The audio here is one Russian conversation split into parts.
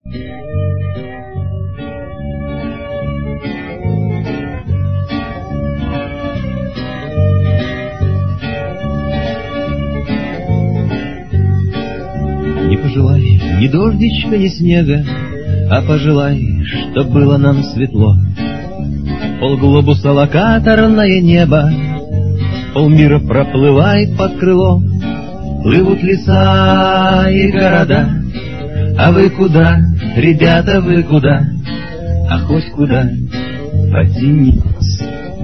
Не пожелай ни дождичка, ни снега, а пожелай, чтоб было нам светло. Полглобуса локаторное небо, полмира проплывает под крылом. Плывут леса и города, а вы куда, ребята, вы куда? А хоть куда, потянитесь.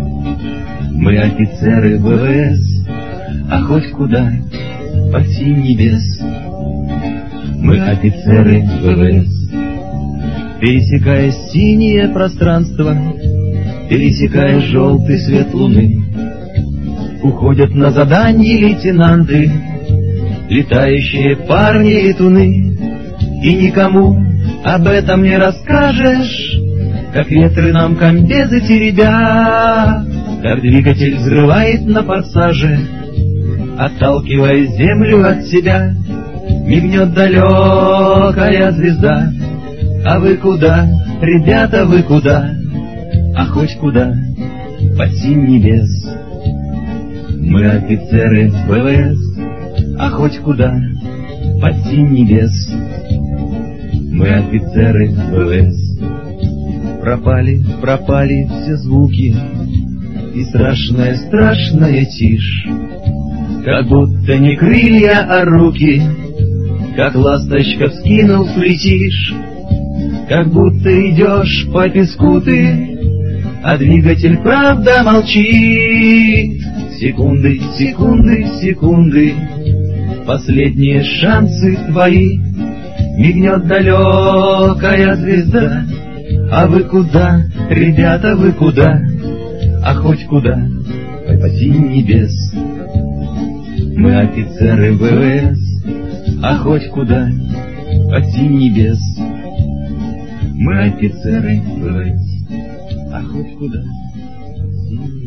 Мы офицеры ВВС, а хоть куда, под синь небес. Мы офицеры ВВС, пересекая синее пространство, пересекая желтый свет луны, уходят на задание лейтенанты, летающие парни-летуны. И никому об этом не расскажешь, как ветры нам комбезы теребят, как двигатель взрывает на форсаже, отталкивая землю от себя. Мигнет далекая звезда, а вы куда, ребята, вы куда? А хоть куда, под синь небес. Мы офицеры ВВС, а хоть куда, под синь небес. Мы офицеры ВВС. Пропали, пропали все звуки, и страшная, страшная тишь, как будто не крылья, а руки, как ласточка вскинув летишь, как будто идешь по песку ты, а двигатель правда молчит. Секунды, секунды, секунды, последние шансы твои. Мигнет далекая звезда, а вы куда, ребята, вы куда? А хоть куда, под синь небес. Мы офицеры ВВС, а хоть куда, под синь небес. Мы офицеры ВВС, а хоть куда, под синь небес.